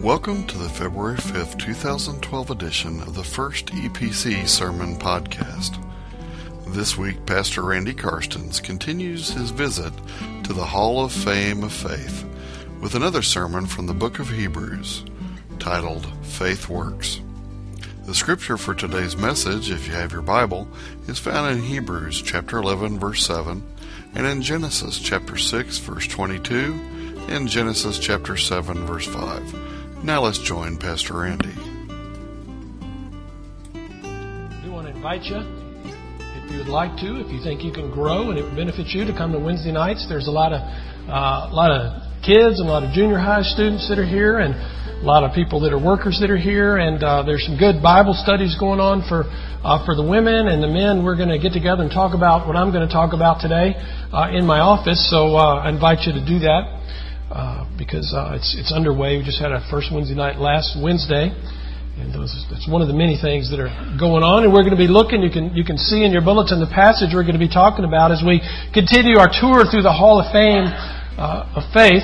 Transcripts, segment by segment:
Welcome to the February 5th, 2012 edition of the First EPC Sermon Podcast. This week, Pastor Randy Karstens continues his visit to the Hall of Fame of Faith with another sermon from the book of Hebrews, titled Faith Works. The scripture for today's message, if you have your Bible, is found in Hebrews chapter 11, verse 7, and in Genesis chapter 6, verse 22, and Genesis chapter 7, verse 5. Now let's join Pastor Randy. I do want to invite you, if you would like to, if you think you can grow and it would benefit you, to come to Wednesday nights. There's a lot of kids and a lot of junior high students that are here, and a lot of people that are workers that are here, and there's some good Bible studies going on for the women and the men. We're going to get together and talk about what I'm going to talk about today in my office. So I invite you to do that. Because it's underway. We just had our first Wednesday night last Wednesday, and that's one of the many things that are going on. And we're going to be looking. You can see in your bulletin the passage we're going to be talking about as we continue our tour through the Hall of Fame of Faith.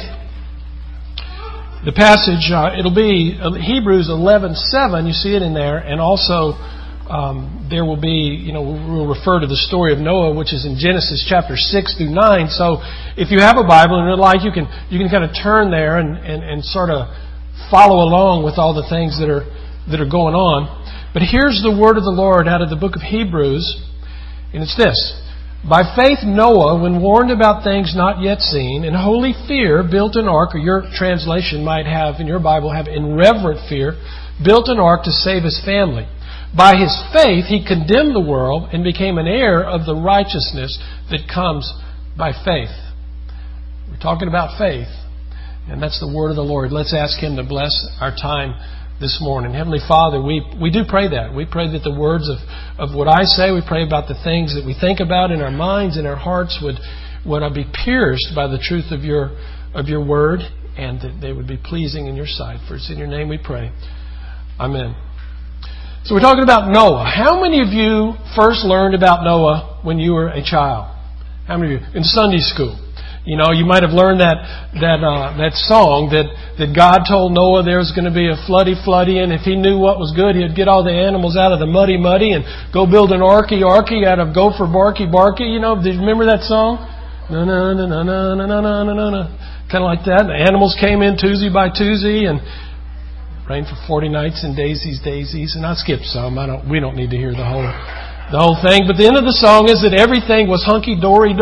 The passage it'll be Hebrews 11:7. You see it in there, and also there will be, we'll refer to the story of Noah, which is in Genesis chapter 6 through 9. So if you have a Bible and you'd like, you can kind of turn there and sort of follow along with all the things that are going on. But here's the word of the Lord out of the book of Hebrews, and it's this. By faith Noah, when warned about things not yet seen, in holy fear built an ark, or your translation might have, in your Bible, have in reverent fear, built an ark to save his family. By his faith, he condemned the world and became an heir of the righteousness that comes by faith. We're talking about faith, and that's the word of the Lord. Let's ask Him to bless our time this morning. Heavenly Father, we do pray that. We pray that the words of what I say, we pray about the things that we think about in our minds and our hearts would be pierced by the truth of your word, and that they would be pleasing in your sight. For it's in your name we pray. Amen. So we're talking about Noah. How many of you first learned about Noah when you were a child? How many of you? In Sunday school. You might have learned that song that God told Noah there was going to be a floody, and if he knew what was good, he'd get all the animals out of the muddy, and go build an arky out of gopher, barky. Do you remember that song? Na na na na na na na na na. Kind of like that. The animals came in Tuesday by Tuesday, and rained for 40 nights and daisies, and I skipped some. We don't need to hear the whole thing. But the end of the song is that everything was hunky dory.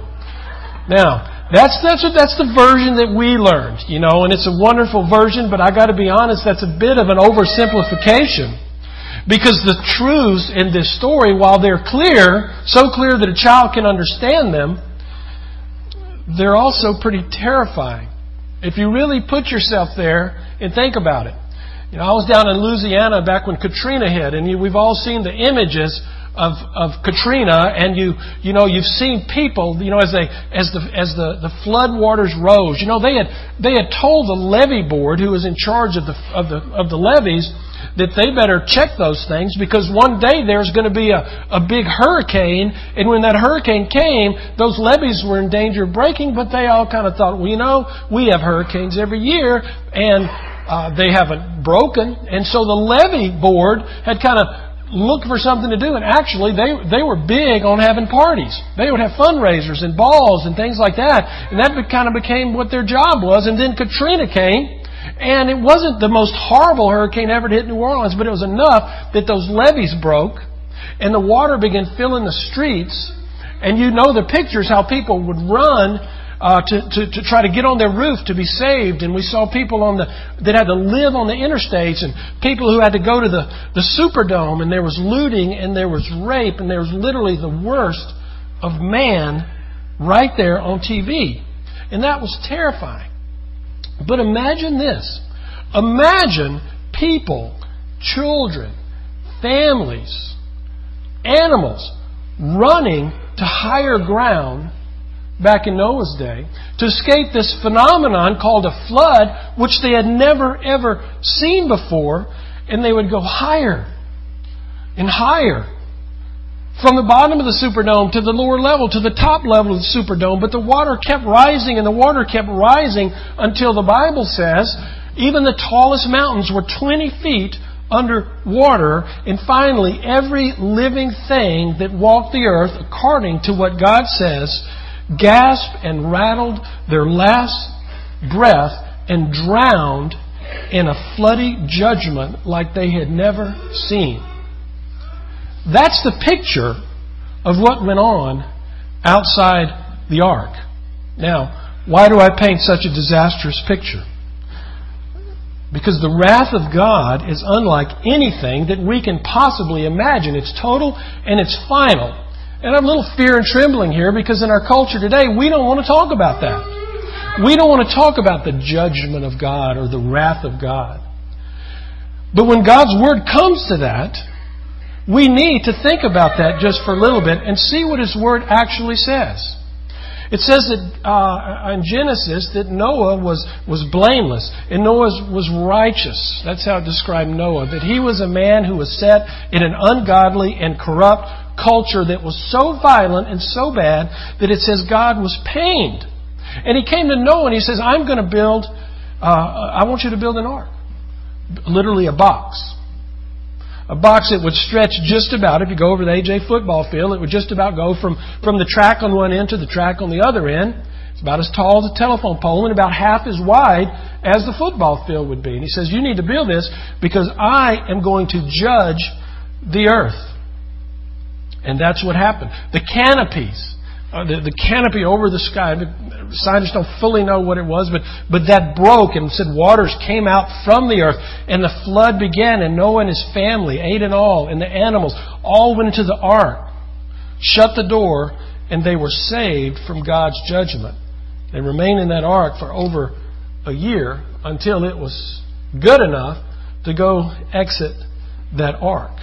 Now, that's the version that we learned, and it's a wonderful version. But I got to be honest, that's a bit of an oversimplification, because the truths in this story, while they're clear, so clear that a child can understand them, they're also pretty terrifying if you really put yourself there and think about it. I was down in Louisiana back when Katrina hit, and we've all seen the images of Katrina, and you've seen people, as the flood waters rose. They had told the levee board, who was in charge of the levees, that they better check those things, because one day there's going to be a big hurricane, and when that hurricane came, those levees were in danger of breaking. But they all kind of thought, we have hurricanes every year, and they haven't broken. And so the levee board had kind of looked for something to do. And actually, they were big on having parties. They would have fundraisers and balls and things like that. And that kind of became what their job was. And then Katrina came. And it wasn't the most horrible hurricane ever to hit New Orleans, but it was enough that those levees broke. And the water began filling the streets. And the pictures, how people would run to try to get on their roof to be saved. And we saw people that had to live on the interstates, and people who had to go to the Superdome, and there was looting, and there was rape, and there was literally the worst of man right there on TV. And that was terrifying. But imagine this. Imagine people, children, families, animals running to higher ground back in Noah's day to escape this phenomenon called a flood, which they had never ever seen before. And they would go higher and higher, from the bottom of the Superdome to the lower level, to the top level of the Superdome. But the water kept rising, and the water kept rising until the Bible says Even the tallest mountains were 20 feet under water. And finally, every living thing that walked the earth, according to what God says, gasped and rattled their last breath and drowned in a floody judgment like they had never seen. That's the picture of what went on outside the ark. Now, why do I paint such a disastrous picture? Because the wrath of God is unlike anything that we can possibly imagine. It's total and it's final. And I have a little fear and trembling here because in our culture today, we don't want to talk about that. We don't want to talk about the judgment of God or the wrath of God. But when God's Word comes to that, we need to think about that just for a little bit and see what His Word actually says. It says that in Genesis that Noah was blameless and Noah was righteous. That's how it described Noah. That he was a man who was set in an ungodly and corrupt culture that was so violent and so bad that it says God was pained. And he came to Noah and he says, I want you to build an ark. Literally a box. A box that would stretch just about, if you go over the AJ football field, it would just about go from the track on one end to the track on the other end. It's about as tall as a telephone pole and about half as wide as the football field would be. And he says, you need to build this because I am going to judge the earth. And that's what happened. The canopies. The canopy over the sky. Scientists don't fully know what it was, but that broke and said waters came out from the earth and the flood began and Noah and his family, 8 in all, and the animals all went into the ark, shut the door, and they were saved from God's judgment. They remained in that ark for over a year until it was good enough to go exit that ark.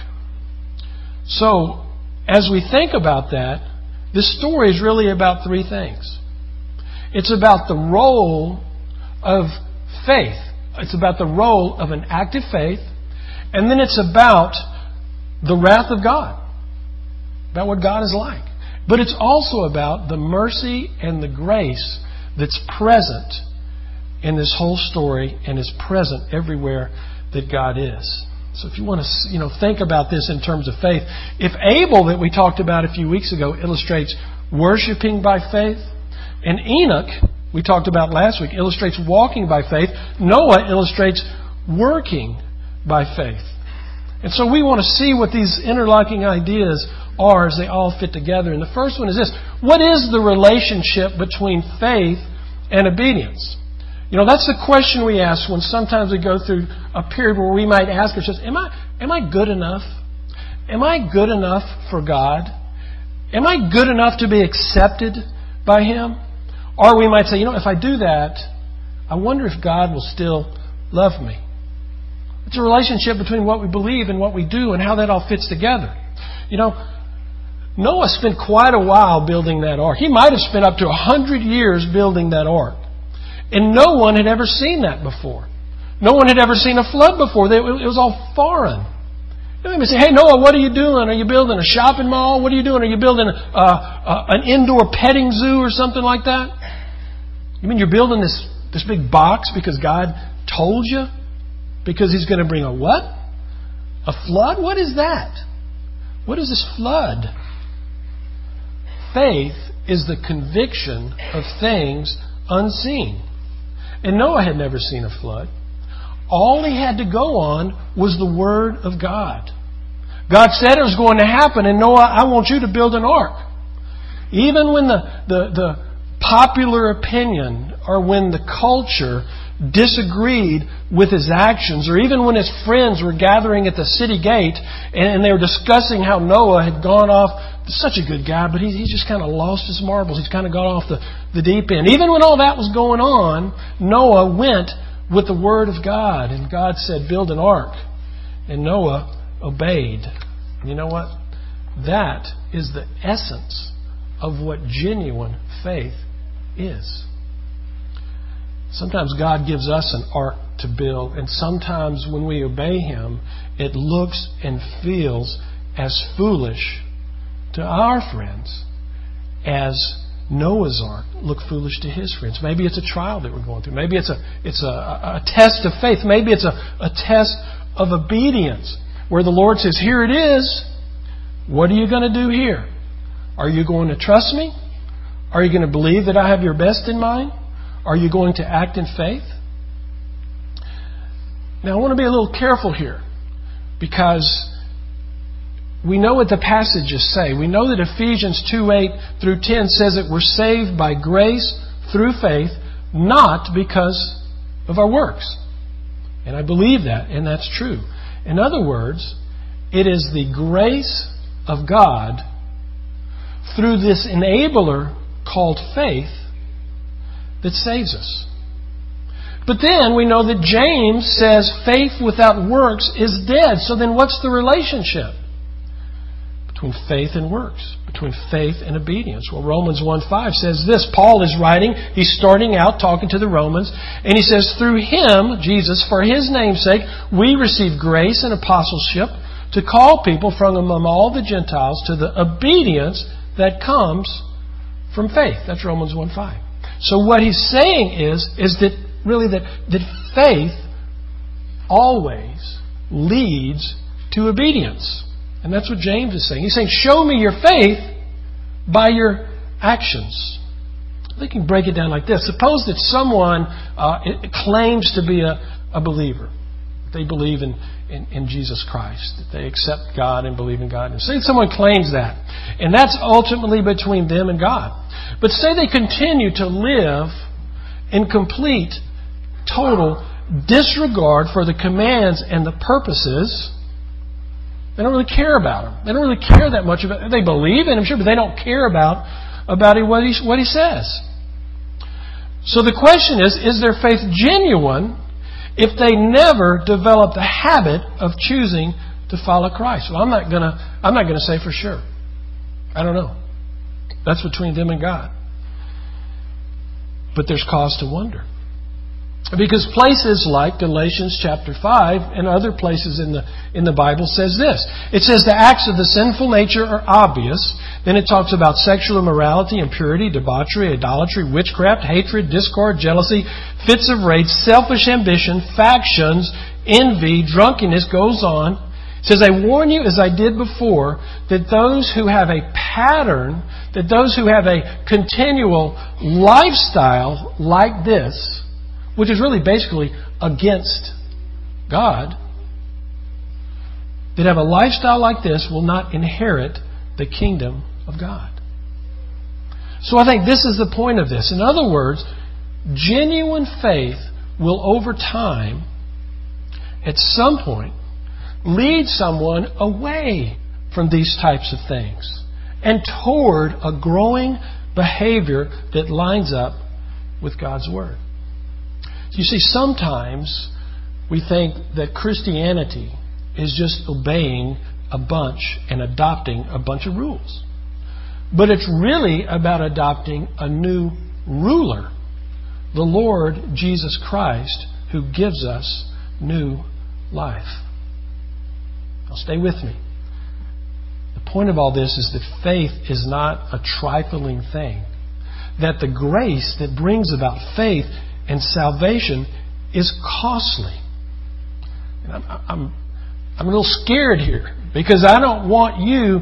So, as we think about that, this story is really about 3 things. It's about the role of faith. It's about the role of an active faith. And then it's about the wrath of God. About what God is like. But it's also about the mercy and the grace that's present in this whole story and is present everywhere that God is. So if you want to think about this in terms of faith, if Abel, that we talked about a few weeks ago, illustrates worshiping by faith, and Enoch, we talked about last week, illustrates walking by faith, Noah illustrates working by faith. And so we want to see what these interlocking ideas are as they all fit together. And the first one is this: what is the relationship between faith and obedience? That's the question we ask when sometimes we go through a period where we might ask ourselves, am I good enough? Am I good enough for God? Am I good enough to be accepted by Him? Or we might say, if I do that, I wonder if God will still love me. It's a relationship between what we believe and what we do and how that all fits together. Noah spent quite a while building that ark. He might have spent up to 100 years building that ark. And no one had ever seen that before. No one had ever seen a flood before. It was all foreign. They would say, hey, Noah, what are you doing? Are you building a shopping mall? What are you doing? Are you building an indoor petting zoo or something like that? You mean you're building this big box because God told you? Because He's going to bring a what? A flood? What is that? What is this flood? Faith is the conviction of things unseen. And Noah had never seen a flood. All he had to go on was the Word of God. God said it was going to happen, and Noah, I want you to build an ark. Even when the popular opinion or when the culture disagreed with his actions, or even when his friends were gathering at the city gate and they were discussing how Noah had gone off, such a good guy, but he just kind of lost his marbles. He's kind of got off the deep end. Even when all that was going on, Noah went with the Word of God, and God said, build an ark. And Noah obeyed. And you know what? That is the essence of what genuine faith is. Sometimes God gives us an ark to build, and sometimes when we obey Him, it looks and feels as foolish to our friends as Noah's Ark look foolish to his friends? Maybe it's a trial that we're going through. Maybe it's a test of faith. Maybe it's a test of obedience where the Lord says, here it is. What are you going to do here? Are you going to trust me? Are you going to believe that I have your best in mind? Are you going to act in faith? Now, I want to be a little careful here because we know what the passages say. We know that Ephesians 2:8 through 10 says that we're saved by grace through faith, not because of our works. And I believe that, and that's true. In other words, it is the grace of God through this enabler called faith that saves us. But then we know that James says faith without works is dead. So then what's the relationship between faith and works, between faith and obedience? Well, Romans 1:5 says this. Paul is writing, he's starting out talking to the Romans, and he says, through Him, Jesus, for His name's sake, we receive grace and apostleship to call people from among all the Gentiles to the obedience that comes from faith. That's Romans 1:5. So what he's saying is that really that faith always leads to obedience. And that's what James is saying. He's saying, show me your faith by your actions. We can break it down like this. Suppose that someone claims to be a believer. They believe in Jesus Christ. That they accept God and believe in God. And say someone claims that. And that's ultimately between them and God. But say they continue to live in complete, total disregard for the commands and the purposes. They don't really care about Him. They don't really care that much about Him. They believe in Him, sure, but they don't care about what He says. So the question is their faith genuine if they never develop the habit of choosing to follow Christ? Well, I'm not gonna say for sure. I don't know. That's between them and God. But there's cause to wonder. Because places like Galatians chapter 5 and other places in the Bible says this. It says the acts of the sinful nature are obvious. Then it talks about sexual immorality, impurity, debauchery, idolatry, witchcraft, hatred, discord, jealousy, fits of rage, selfish ambition, factions, envy, drunkenness, goes on. It says, I warn you, as I did before, that those who have a pattern, that those who have a continual lifestyle like this, which is really basically against God, that have a lifestyle like this will not inherit the kingdom of God. So I think this is the point of this. In other words, genuine faith will over time, at some point, lead someone away from these types of things and toward a growing behavior that lines up with God's Word. You see, sometimes we think that Christianity is just obeying a bunch and adopting a bunch of rules. But it's really about adopting a new ruler, the Lord Jesus Christ, who gives us new life. Now stay with me. The point of all this is that faith is not a trifling thing. That the grace that brings about faith and salvation is costly. And I'm a little scared here because I don't want you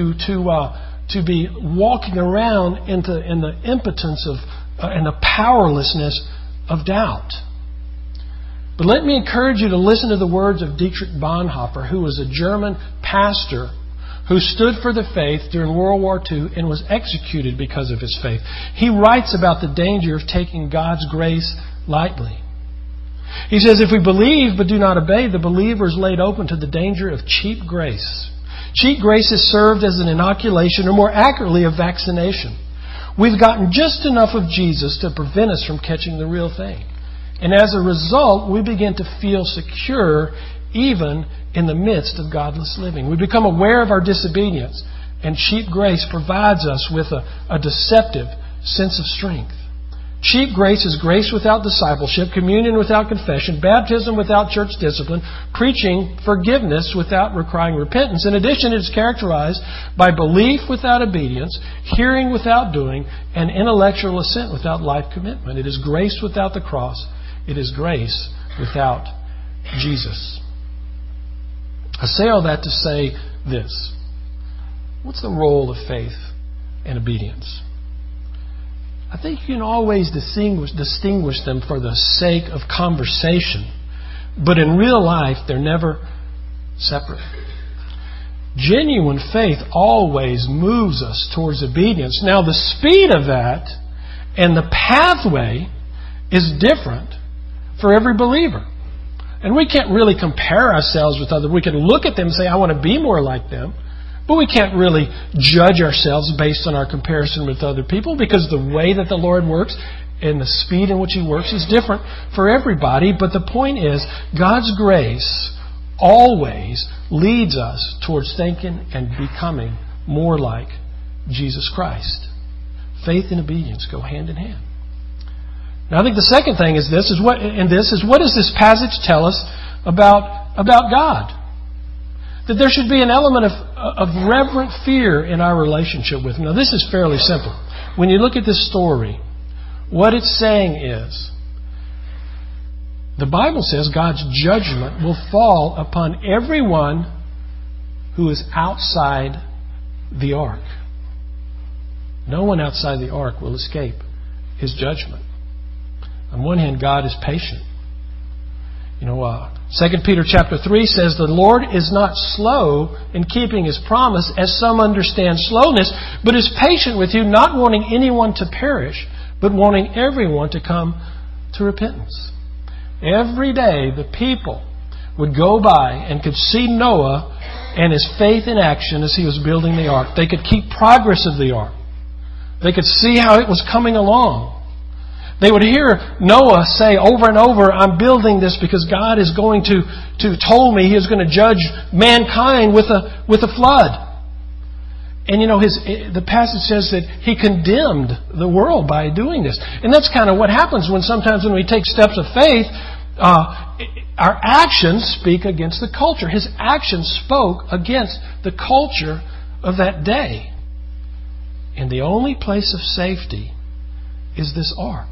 to be walking around in the impotence of and the powerlessness of doubt. But let me encourage you to listen to the words of Dietrich Bonhoeffer, who was a German pastor who stood for the faith during World War II and was executed because of his faith. He writes about the danger of taking God's grace lightly. He says, if we believe but do not obey, the believer is laid open to the danger of cheap grace. Cheap grace is served as an inoculation, or more accurately, a vaccination. We've gotten just enough of Jesus to prevent us from catching the real thing. And as a result, we begin to feel secure even in the midst of godless living. We become aware of our disobedience, and cheap grace provides us with a deceptive sense of strength. Sheep grace is grace without discipleship, communion without confession, baptism without church discipline, preaching forgiveness without requiring repentance. In addition, it is characterized by belief without obedience, hearing without doing, and intellectual assent without life commitment. It is grace without the cross. It is grace without Jesus. I say all that to say this. What's the role of faith and obedience? I think you can always distinguish them for the sake of conversation. But in real life, they're never separate. Genuine faith always moves us towards obedience. Now, the speed of that and the pathway is different for every believer. And we can't really compare ourselves with others. We can look at them and say, I want to be more like them. But we can't really judge ourselves based on our comparison with other people, because the way that the Lord works and the speed in which He works is different for everybody. But the point is, God's grace always leads us towards thinking and becoming more like Jesus Christ. Faith and obedience go hand in hand. Now, I think the second thing is what does this passage tell us about God? That there should be an element of reverent fear in our relationship with Him. Now, this is fairly simple. When you look at this story, what it's saying is, the Bible says God's judgment will fall upon everyone who is outside the ark. No one outside the ark will escape His judgment. On one hand, God is patient. 2 Peter chapter 3 says, the Lord is not slow in keeping His promise, as some understand slowness, but is patient with you, not wanting anyone to perish, but wanting everyone to come to repentance. Every day the people would go by and could see Noah and his faith in action as he was building the ark. They could keep progress of the ark. They could see how it was coming along. They would hear Noah say over and over, I'm building this because God is going to told me He is going to judge mankind with a flood. And the passage says that He condemned the world by doing this. And that's kind of what happens sometimes when we take steps of faith, our actions speak against the culture. His actions spoke against the culture of that day. And the only place of safety is this ark.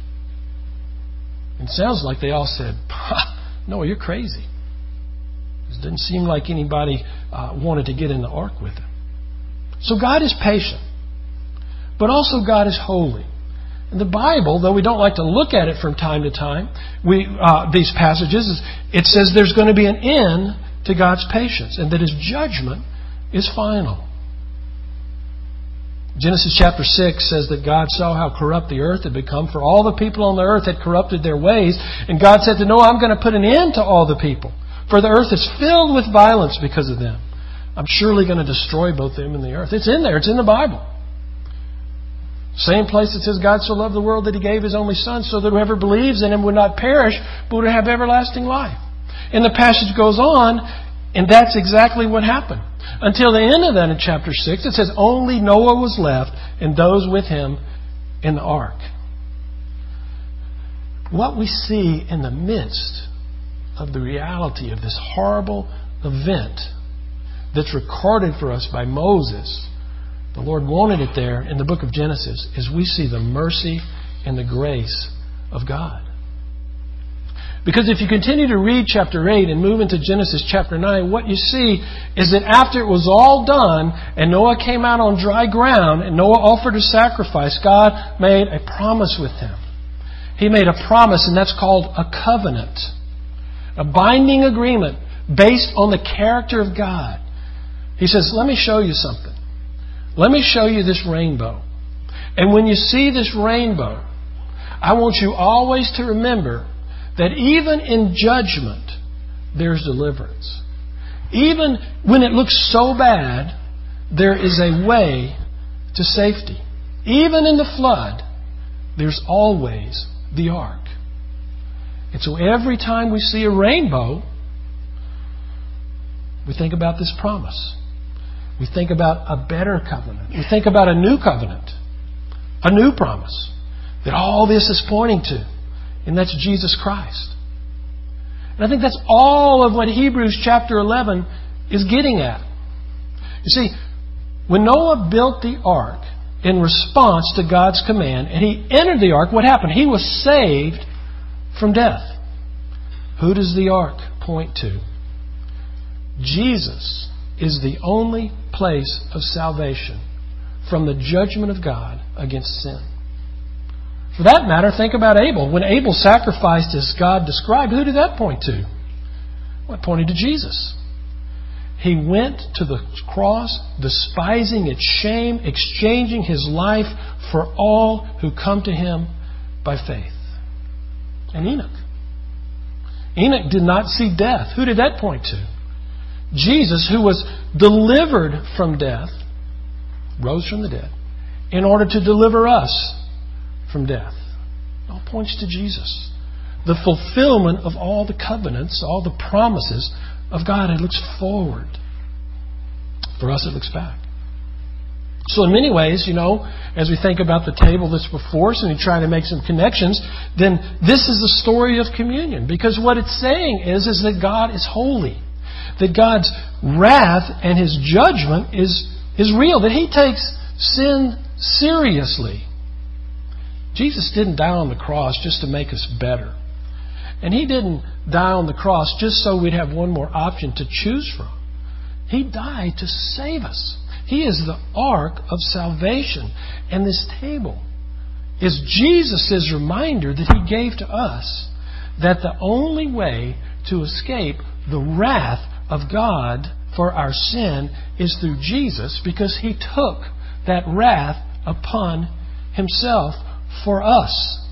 It sounds like they all said, no, you're crazy. It didn't seem like anybody wanted to get in the ark with Him. So God is patient. But also God is holy. In the Bible, though we don't like to look at it from time to time, these passages, it says there's going to be an end to God's patience and that His judgment is final. Genesis chapter 6 says that God saw how corrupt the earth had become, for all the people on the earth had corrupted their ways. And God said to Noah, I'm going to put an end to all the people, for the earth is filled with violence because of them. I'm surely going to destroy both them and the earth. It's in there. It's in the Bible. Same place it says God so loved the world that He gave His only Son, so that whoever believes in Him would not perish, but would have everlasting life. And the passage goes on, and that's exactly what happened. Until the end of that in chapter 6, it says only Noah was left and those with him in the ark. What we see in the midst of the reality of this horrible event that's recorded for us by Moses, the Lord wanted it there in the book of Genesis, is we see the mercy and the grace of God. Because if you continue to read chapter 8 and move into Genesis chapter 9, what you see is that after it was all done and Noah came out on dry ground and Noah offered a sacrifice, God made a promise with him. He made a promise, and that's called a covenant. A binding agreement based on the character of God. He says, let me show you something. Let me show you this rainbow. And when you see this rainbow, I want you always to remember that even in judgment, there's deliverance. Even when it looks so bad, there is a way to safety. Even in the flood, there's always the ark. And so every time we see a rainbow, we think about this promise. We think about a better covenant. We think about a new covenant, a new promise that all this is pointing to, and that's Jesus Christ. And I think that's all of what Hebrews chapter 11 is getting at. You see, when Noah built the ark in response to God's command, and he entered the ark, what happened? He was saved from death. Who does the ark point to? Jesus is the only place of salvation from the judgment of God against sin. For that matter, think about Abel. When Abel sacrificed as God described, who did that point to? Well, it pointed to Jesus. He went to the cross, despising its shame, exchanging His life for all who come to Him by faith. And Enoch did not see death. Who did that point to? Jesus, who was delivered from death, rose from the dead, in order to deliver us from death. It all points to Jesus. The fulfillment of all the covenants, all the promises of God. It looks forward. For us, it looks back. So in many ways, as we think about the table that's before us and we try to make some connections, then this is the story of communion. Because what it's saying is that God is holy. That God's wrath and His judgment is real. That He takes sin seriously. Jesus didn't die on the cross just to make us better. And He didn't die on the cross just so we'd have one more option to choose from. He died to save us. He is the ark of salvation. And this table is Jesus' reminder that He gave to us that the only way to escape the wrath of God for our sin is through Jesus, because He took that wrath upon Himself for us.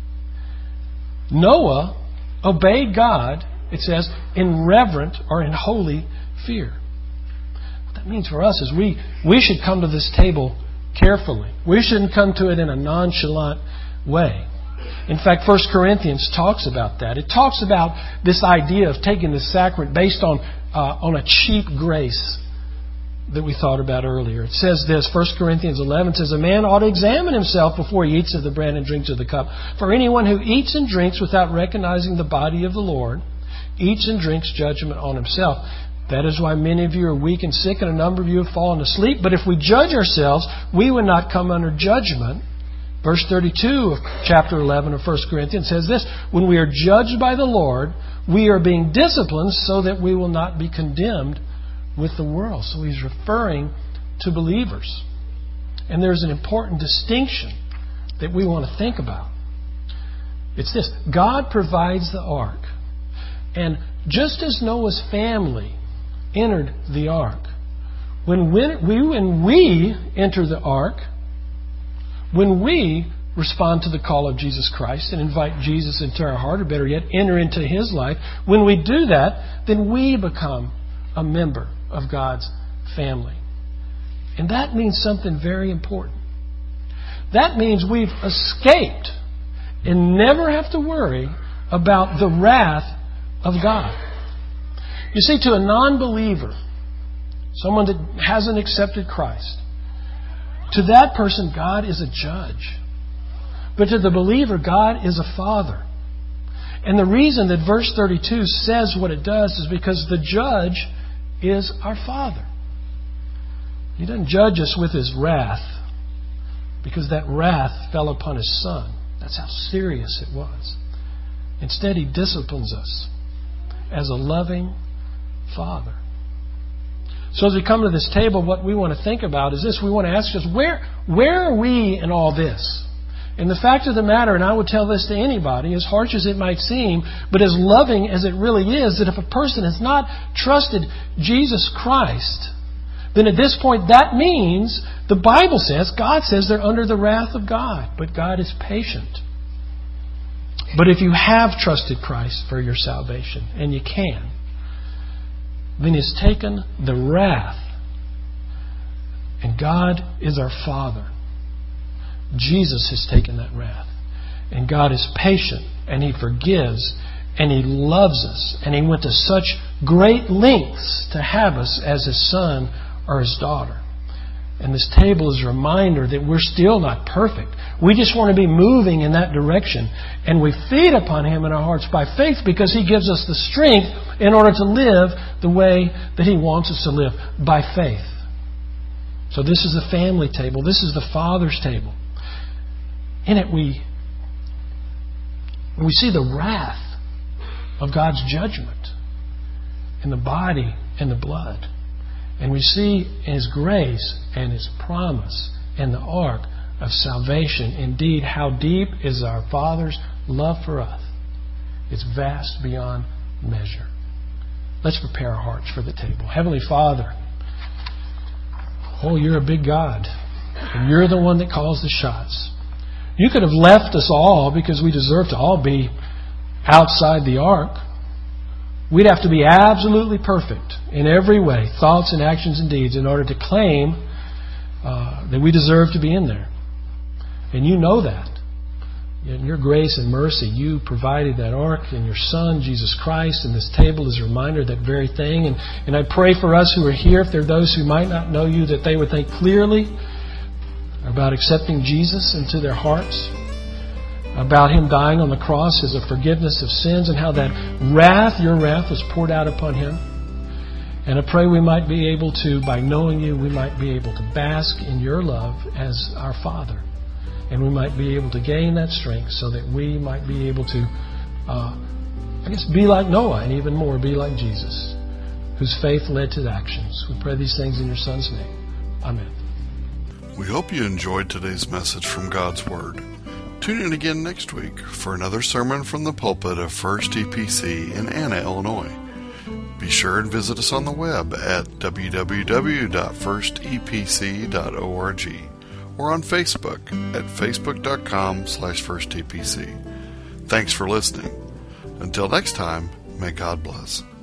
Noah obeyed God, it says, in reverent or in holy fear. What that means for us is we should come to this table carefully. We shouldn't come to it in a nonchalant way. In fact, 1 Corinthians talks about that. It talks about this idea of taking the sacrament based on a cheap grace that we thought about earlier. It says this, 1 Corinthians 11 says, "A man ought to examine himself before he eats of the bread and drinks of the cup. For anyone who eats and drinks without recognizing the body of the Lord eats and drinks judgment on himself. That is why many of you are weak and sick, and a number of you have fallen asleep. But if we judge ourselves, we would not come under judgment." Verse 32 of chapter 11 of 1 Corinthians says this, "When we are judged by the Lord, we are being disciplined so that we will not be condemned with the world." So he's referring to believers. And there's an important distinction that we want to think about. It's this: God provides the ark. And just as Noah's family entered the ark, when we enter the ark, when we respond to the call of Jesus Christ and invite Jesus into our heart, or better yet, enter into His life, when we do that, then we become a member of God's family. And that means something very important. That means we've escaped and never have to worry about the wrath of God. You see, to a non-believer, someone that hasn't accepted Christ, to that person, God is a judge. But to the believer, God is a father. And the reason that verse 32 says what it does is because the judge is our Father. He doesn't judge us with His wrath, because that wrath fell upon His Son. That's how serious it was. Instead, He disciplines us as a loving Father. So as we come to this table, what we want to think about is this. We want to ask us, where are we in all this? And the fact of the matter, and I would tell this to anybody, as harsh as it might seem, but as loving as it really is, that if a person has not trusted Jesus Christ, then at this point that means, the Bible says, God says they're under the wrath of God. But God is patient. But if you have trusted Christ for your salvation, and you can, then He's taken the wrath. And God is our Father. Jesus has taken that wrath. And God is patient, and He forgives, and He loves us. And He went to such great lengths to have us as His son or His daughter. And this table is a reminder that we're still not perfect. We just want to be moving in that direction. And we feed upon Him in our hearts by faith because He gives us the strength in order to live the way that He wants us to live, by faith. So this is the family table. This is the Father's table. In it we see the wrath of God's judgment in the body and the blood. And we see His grace and His promise and the ark of salvation. Indeed, how deep is our Father's love for us. It's vast beyond measure. Let's prepare our hearts for the table. Heavenly Father, oh, You're a big God. And You're the one that calls the shots. You could have left us all because we deserve to all be outside the ark. We'd have to be absolutely perfect in every way, thoughts and actions and deeds, in order to claim that we deserve to be in there. And You know that. In Your grace and mercy, You provided that ark in Your Son, Jesus Christ, and this table is a reminder of that very thing. And I pray for us who are here, if there are those who might not know You, that they would think clearly about accepting Jesus into their hearts, about Him dying on the cross as a forgiveness of sins, and how that wrath, Your wrath, was poured out upon Him. And I pray we might be able to, by knowing You, we might be able to bask in Your love as our Father. And we might be able to gain that strength so that we might be able to, be like Noah, and even more, be like Jesus, whose faith led to actions. We pray these things in Your Son's name. Amen. We hope you enjoyed today's message from God's Word. Tune in again next week for another sermon from the pulpit of First EPC in Anna, Illinois. Be sure and visit us on the web at www.firstepc.org or on Facebook at facebook.com/firstepc. Thanks for listening. Until next time, may God bless.